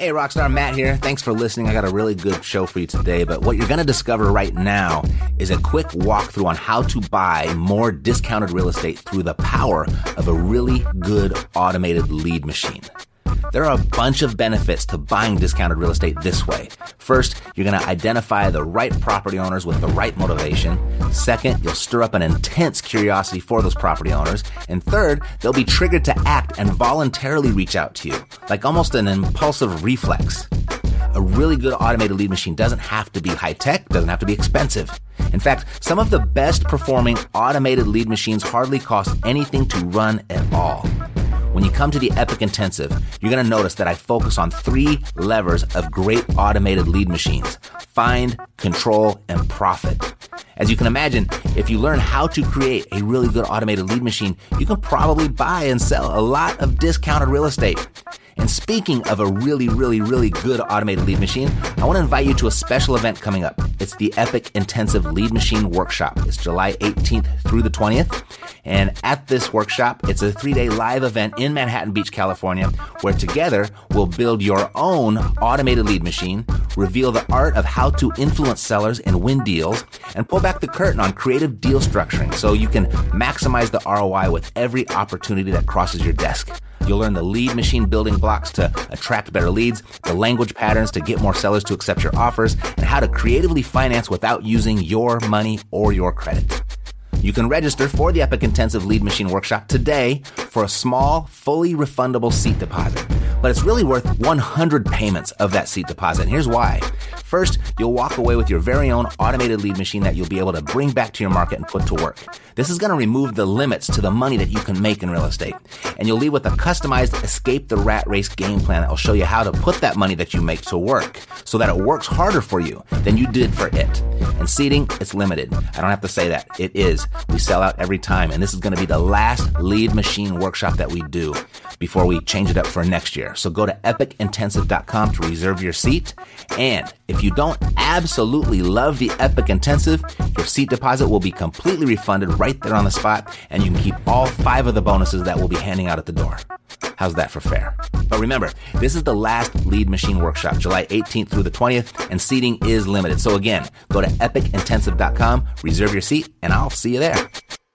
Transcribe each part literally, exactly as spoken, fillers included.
Hey, Rockstar, Matt here. Thanks for listening. I got a really good show for you today, but what you're going to discover right now is a quick walkthrough on how to buy more discounted real estate through the power of a really good automated lead machine. There are a bunch of benefits to buying discounted real estate this way. First, you're going to identify the right property owners with the right motivation. Second, you'll stir up an intense curiosity for those property owners. And third, they'll be triggered to act and voluntarily reach out to you, like almost an impulsive reflex. A really good automated lead machine doesn't have to be high-tech, doesn't have to be expensive. In fact, some of the best performing automated lead machines hardly cost anything to run at all. When you come to the Epic Intensive, you're going to notice that I focus on three levers of great automated lead machines: find, control, and profit. As you can imagine, if you learn how to create a really good automated lead machine, you can probably buy and sell a lot of discounted real estate. And speaking of a really, really, really good automated lead machine, I want to invite you to a special event coming up. It's the Epic Intensive Lead Machine Workshop. It's July eighteenth through the twentieth. And at this workshop, it's a three-day live event in Manhattan Beach, California, where together we'll build your own automated lead machine, reveal the art of how to influence sellers and win deals, and pull back the curtain on creative deal structuring so you can maximize the R O I with every opportunity that crosses your desk. You'll learn the lead machine building blocks to attract better leads, the language patterns to get more sellers to accept your offers, and how to creatively finance without using your money or your credit. You can register for the Epic Intensive Lead Machine Workshop today for a small, fully refundable seat deposit. But it's really worth one hundred payments of that seat deposit. And here's why. First, you'll walk away with your very own automated lead machine that you'll be able to bring back to your market and put to work. This is going to remove the limits to the money that you can make in real estate. And you'll leave with a customized Escape the Rat Race game plan that will show you how to put that money that you make to work so that it works harder for you than you did for it. And seating, it's limited. I don't have to say that. It is. We sell out every time. And this is going to be the last lead machine workshop that we do before we change it up for next year. So go to epic intensive dot com to reserve your seat. And if you don't absolutely love the Epic Intensive, your seat deposit will be completely refunded right there on the spot, and you can keep all five of the bonuses that we'll be handing out at the door. How's that for fair? But remember, this is the last lead machine workshop, July eighteenth through the twentieth, and seating is limited. So again, go to epic intensive dot com, reserve your seat, and I'll see you there.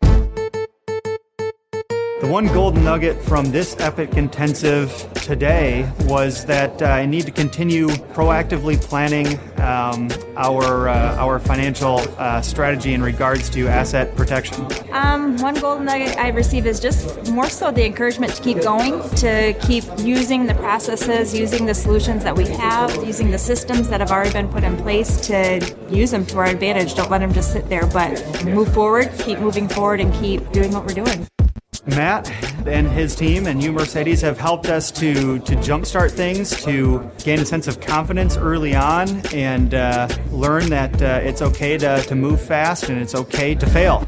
The one golden nugget from this Epic Intensive today was that uh, I need to continue proactively planning um, our uh, our financial uh, strategy in regards to asset protection. Um, one golden nugget I received is just more so the encouragement to keep going, to keep using the processes, using the solutions that we have, using the systems that have already been put in place to use them to our advantage. Don't let them just sit there, but move forward, keep moving forward, and keep doing what we're doing. Matt and his team and you, Mercedes, have helped us to, to jumpstart things, to gain a sense of confidence early on, and uh, learn that uh, it's okay to, to move fast and it's okay to fail.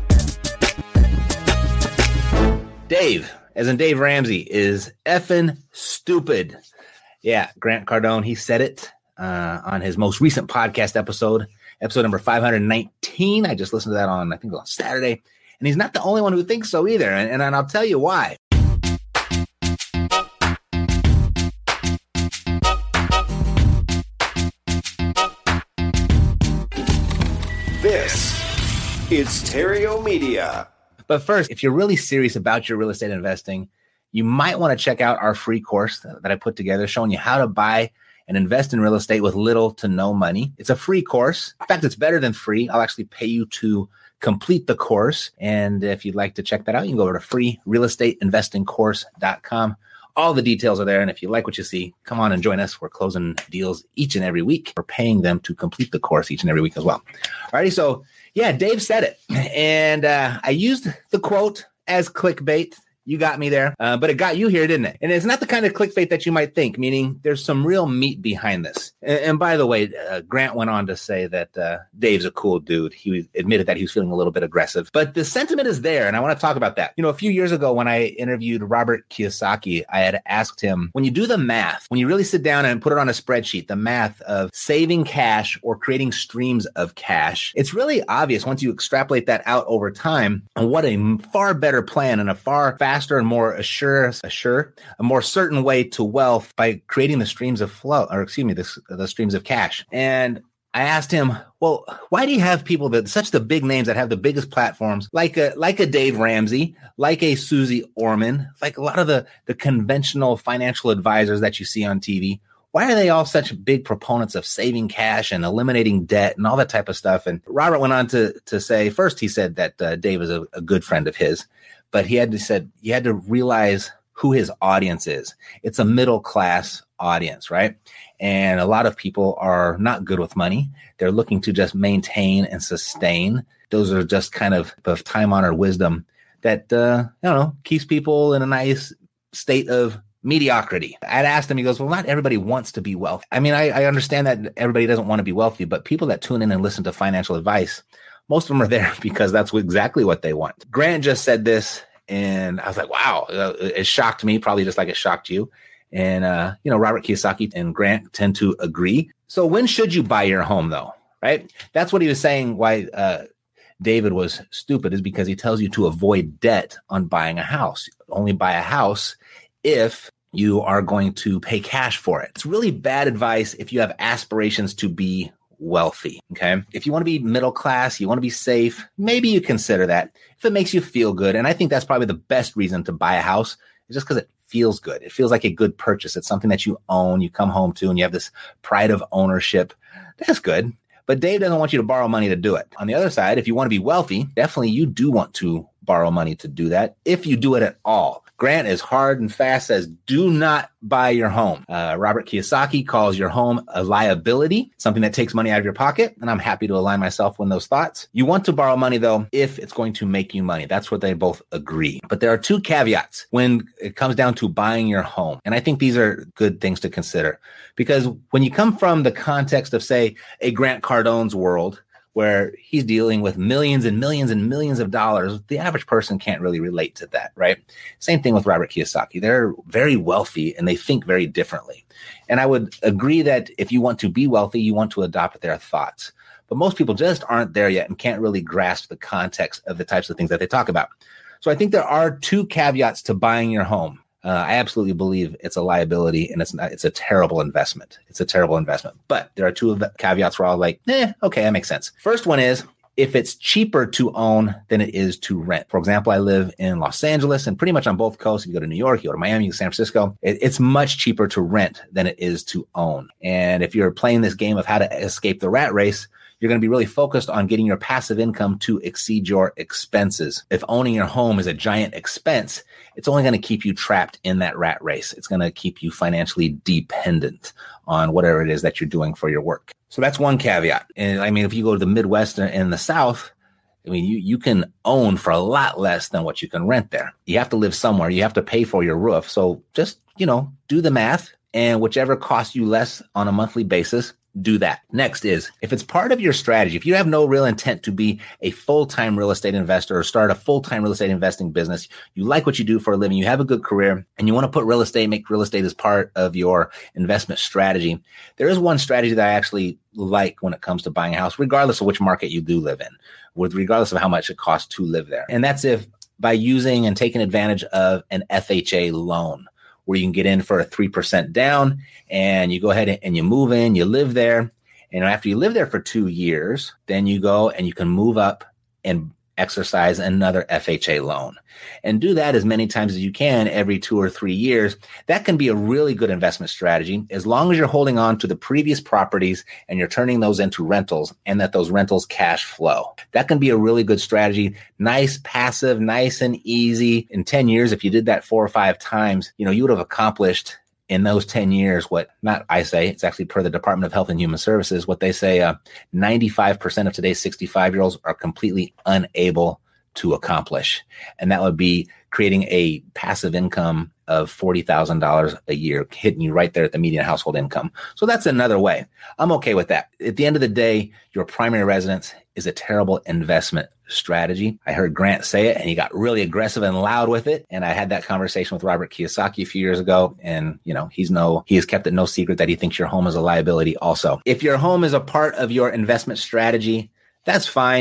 Dave, as in Dave Ramsey, is effing stupid. Yeah, Grant Cardone, he said it uh, on his most recent podcast episode, episode number five hundred nineteen. I just listened to that on, I think, on Saturday. And he's not the only one who thinks so either. And, and I'll tell you why. This is Terrio Media. But first, if you're really serious about your real estate investing, you might want to check out our free course that I put together showing you how to buy and invest in real estate with little to no money. It's a free course. In fact, it's better than free. I'll actually pay you to complete the course. And if you'd like to check that out, you can go over to free real estate investing course dot com. All the details are there. And if you like what you see, come on and join us. We're closing deals each and every week. We're paying them to complete the course each and every week as well. Alrighty. So yeah, Dave said it. And uh, I used the quote as clickbait. You got me there, uh, but it got you here, didn't it? And it's not the kind of clickbait that you might think, meaning there's some real meat behind this. And, and by the way, uh, Grant went on to say that uh, Dave's a cool dude. He admitted that he was feeling a little bit aggressive, but the sentiment is there, and I want to talk about that. You know, a few years ago when I interviewed Robert Kiyosaki, I had asked him, when you do the math, when you really sit down and put it on a spreadsheet, the math of saving cash or creating streams of cash, it's really obvious once you extrapolate that out over time, and what a far better plan and a far faster faster and more assure, assure a more certain way to wealth by creating the streams of flow, or excuse me, the, the streams of cash. And I asked him, well, why do you have people that such the big names that have the biggest platforms, like a like a Dave Ramsey, like a Susie Orman, like a lot of the, the conventional financial advisors that you see on T V? Why are they all such big proponents of saving cash and eliminating debt and all that type of stuff? And Robert went on to to say, first he said that uh, Dave is a, a good friend of his, but he had to said you had to realize who his audience is. It's a middle class audience, right? And a lot of people are not good with money. They're looking to just maintain and sustain. Those are just kind of, of time-honored wisdom that, uh, I don't know, keeps people in a nice state of mediocrity. I'd asked him, he goes, well, not everybody wants to be wealthy. I mean, I, I understand that everybody doesn't want to be wealthy, but people that tune in and listen to financial advice, most of them are there because that's exactly what they want. Grant just said this, and I was like, wow, it shocked me, probably just like it shocked you. And, uh, you know, Robert Kiyosaki and Grant tend to agree. So when should you buy your home, though? Right? That's what he was saying why uh, David was stupid, is because he tells you to avoid debt on buying a house. Only buy a house if you are going to pay cash for it. It's really bad advice if you have aspirations to be wealthy. Okay. If you want to be middle class, you want to be safe, maybe you consider that if it makes you feel good. And I think that's probably the best reason to buy a house, is just because it feels good. It feels like a good purchase. It's something that you own, you come home to, and you have this pride of ownership. That's good. But Dave doesn't want you to borrow money to do it. On the other side, if you want to be wealthy, definitely you do want to borrow money to do that, if you do it at all. Grant is hard and fast, says, do not buy your home. Uh, Robert Kiyosaki calls your home a liability, something that takes money out of your pocket. And I'm happy to align myself with those thoughts. You want to borrow money, though, if it's going to make you money. That's what they both agree. But there are two caveats when it comes down to buying your home. And I think these are good things to consider, because when you come from the context of, say, a Grant Cardone's world, where he's dealing with millions and millions and millions of dollars, the average person can't really relate to that, right? Same thing with Robert Kiyosaki. They're very wealthy and they think very differently. And I would agree that if you want to be wealthy, you want to adopt their thoughts. But most people just aren't there yet and can't really grasp the context of the types of things that they talk about. So I think there are two caveats to buying your home. Uh, I absolutely believe it's a liability and it's not, it's a terrible investment. It's a terrible investment. But there are two of the caveats where I'm like, eh, okay, that makes sense. First one is if it's cheaper to own than it is to rent. For example, I live in Los Angeles and pretty much on both coasts. If you go to New York, you go to Miami, you go to San Francisco, it, it's much cheaper to rent than it is to own. And if you're playing this game of how to escape the rat race, you're going to be really focused on getting your passive income to exceed your expenses. If owning your home is a giant expense, it's only going to keep you trapped in that rat race. It's going to keep you financially dependent on whatever it is that you're doing for your work. So that's one caveat. And I mean, if you go to the Midwest and the South, I mean, you, you can own for a lot less than what you can rent there. You have to live somewhere. You have to pay for your roof. So just, you know, do the math, and whichever costs you less on a monthly basis, do that. Next is, if it's part of your strategy, if you have no real intent to be a full-time real estate investor or start a full-time real estate investing business, you like what you do for a living, you have a good career, and you want to put real estate, make real estate as part of your investment strategy, there is one strategy that I actually like when it comes to buying a house, regardless of which market you do live in, with regardless of how much it costs to live there. And that's if by using and taking advantage of an F H A loan, where you can get in for a three percent down and you go ahead and you move in, you live there. And after you live there for two years, then you go and you can move up and exercise another F H A loan, and do that as many times as you can every two or three years. That can be a really good investment strategy as long as you're holding on to the previous properties and you're turning those into rentals, and that those rentals cash flow. That can be a really good strategy. Nice, passive, nice and easy. In ten years, if you did that four or five times, you know, you would have accomplished in those ten years what not I say, it's actually per the Department of Health and Human Services, what they say uh, ninety-five percent of today's sixty-five-year-olds are completely unable to accomplish. And that would be creating a passive income of forty thousand dollars a year, hitting you right there at the median household income. So that's another way. I'm okay with that. At the end of the day, your primary residence is a terrible investment strategy. I heard Grant say it and he got really aggressive and loud with it. And I had that conversation with Robert Kiyosaki a few years ago. And, you know, he's no, he has kept it no secret that he thinks your home is a liability also. If your home is a part of your investment strategy, that's fine.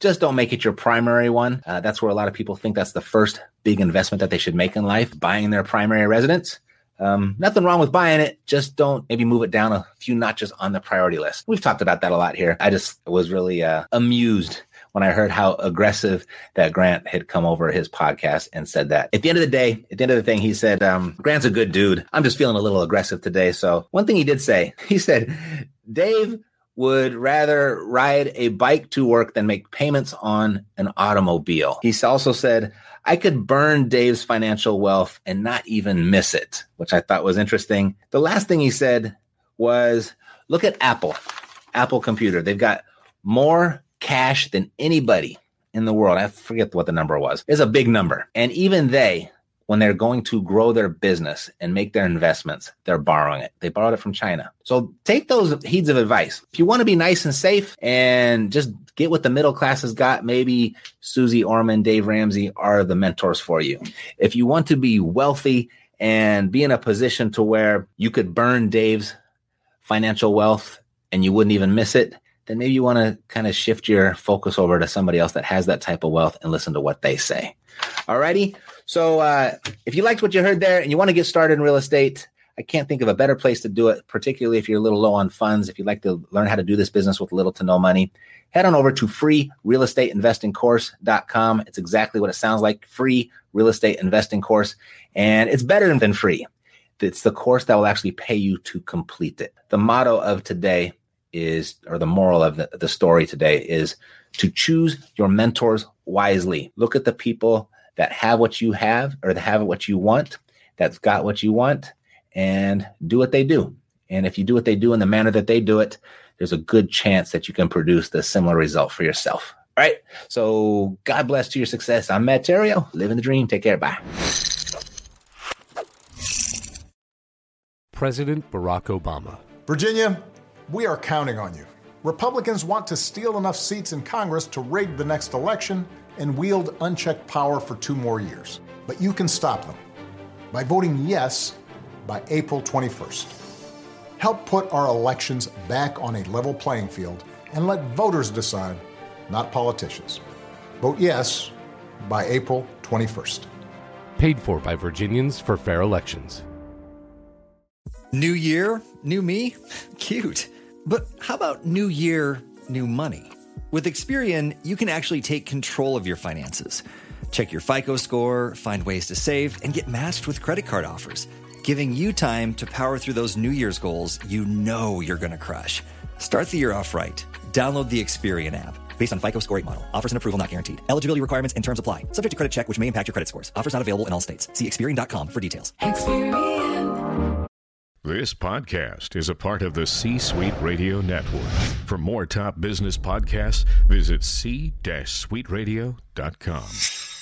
just don't make it your primary one. Uh, that's where a lot of people think that's the first big investment that they should make in life, buying their primary residence. Um, nothing wrong with buying it. Just don't maybe move it down a few notches on the priority list. We've talked about that a lot here. I just was really uh, amused when I heard how aggressive that Grant had come over his podcast and said that. At the end of the day, at the end of the thing, he said, um, Grant's a good dude. I'm just feeling a little aggressive today. So one thing he did say, he said, Dave would rather ride a bike to work than make payments on an automobile. He also said, I could burn Dave's financial wealth and not even miss it, which I thought was interesting. The last thing he said was, look at Apple, Apple Computer. They've got more cash than anybody in the world. I forget what the number was. It's a big number. And even they, when they're going to grow their business and make their investments, they're borrowing it. They borrowed it from China. So take those heeds of advice. If you want to be nice and safe and just get what the middle class has got, maybe Susie Orman, Dave Ramsey are the mentors for you. If you want to be wealthy and be in a position to where you could burn Dave's financial wealth and you wouldn't even miss it, then maybe you want to kind of shift your focus over to somebody else that has that type of wealth and listen to what they say. Alrighty. So uh, if you liked what you heard there and you want to get started in real estate, I can't think of a better place to do it, particularly if you're a little low on funds. If you'd like to learn how to do this business with little to no money, head on over to free real estate investing course dot com. It's exactly what it sounds like, free real estate investing course. And it's better than free. It's the course that will actually pay you to complete it. The motto of today is, or the moral of the, the story today is to choose your mentors wisely. Look at the people that have what you have or that have what you want, that's got what you want, and do what they do. And if you do what they do in the manner that they do it, there's a good chance that you can produce the similar result for yourself. All right. So God bless to your success. I'm Matt Theriault. Living the dream. Take care. Bye. President Barack Obama. Virginia, we are counting on you. Republicans want to steal enough seats in Congress to rig the next election and wield unchecked power for two more years. But you can stop them by voting yes by April twenty-first. Help put our elections back on a level playing field and let voters decide, not politicians. Vote yes by April twenty-first. Paid for by Virginians for Fair Elections. New year, new me? Cute. But how about new year, new money? With Experian, you can actually take control of your finances. Check your FICO score, find ways to save, and get matched with credit card offers, giving you time to power through those New Year's goals you know you're going to crush. Start the year off right. Download the Experian app. Based on FICO score rate model. Offers and approval not guaranteed. Eligibility requirements and terms apply. Subject to credit check, which may impact your credit scores. Offers not available in all states. See Experian dot com for details. Experian. This podcast is a part of the C-Suite Radio Network. For more top business podcasts, visit c suite radio dot com.